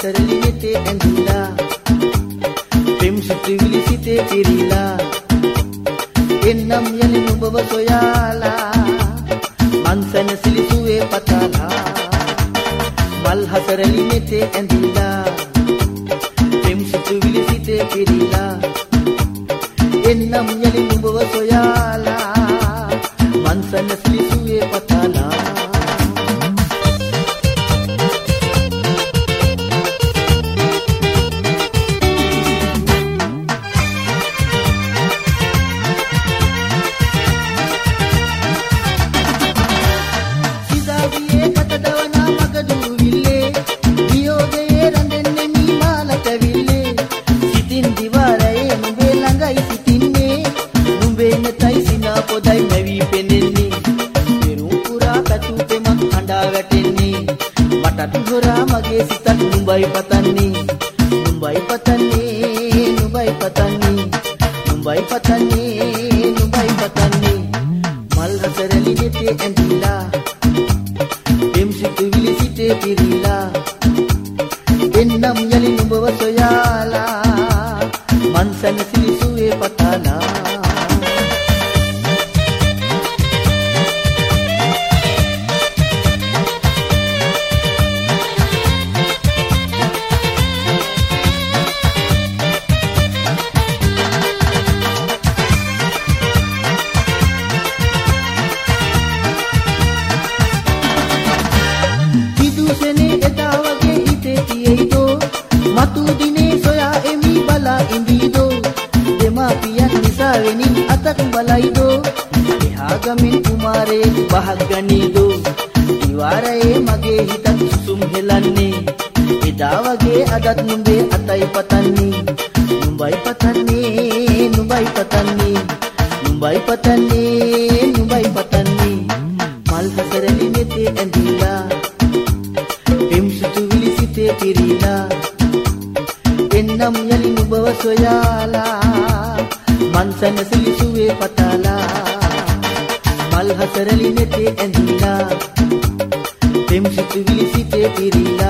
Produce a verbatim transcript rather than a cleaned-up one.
හතරලි නෙතේ ඇඳිලා පෙම් සිතුවිලි සිතේ පිරීලා එන්නම් යලි නුඹව සොයාලා මන්සන සිලිසුවේ පතාලා මල් හතරලි නෙතේ ඇඳිලා පෙම් සිතුවිලි සිතේ පිරීලා එන්නම් යලි නුඹව සොයාලා මන්සන සිලිසුවේ පතාලා මගේ සිතත් නුඹයි පතන්නේ නුඹයි පතන්නේ නුඹයි පතන්නේ නුඹයි පතන්නේ නුඹයි පතන්නේ මල් හතරලි නෙතේ ඇඳිලා පෙම් සිතුවිලි සිතේ පිරීලා එන්නම් යලි නුඹව සොයාලා මන්සන සිලිසුවේ පතාලා මතු දිනේ සොයා එමි බලා ඉඳීදෝ දෙමාපියන් නිසා වෙනින් අතක් බලයිදෝ එහා ගමින් කුමාරේ බහක් ගනීදෝ දිවාරයේ මගේ හිතත් සුසුම් හෙලන්නේ එදා වගේ අදත් නුඹේ අතයි පතන්නේ නුඹයි පතන්නේ නුඹයි පතන්නේ නුඹයි පතන්නේ නුඹයි පතන්නේ මල් හතරලි නෙතේ ඇඳිලා පෙම් සිතුවිලි සිතේ පිරීලා එන්නම් යලි නුඹව සොයාලා මන්සන සිලිසුවේ පතාලා මල් හතරලි නෙතේ ඇඳිලා පෙම් සිතුවිලි සිතේ පිරීලා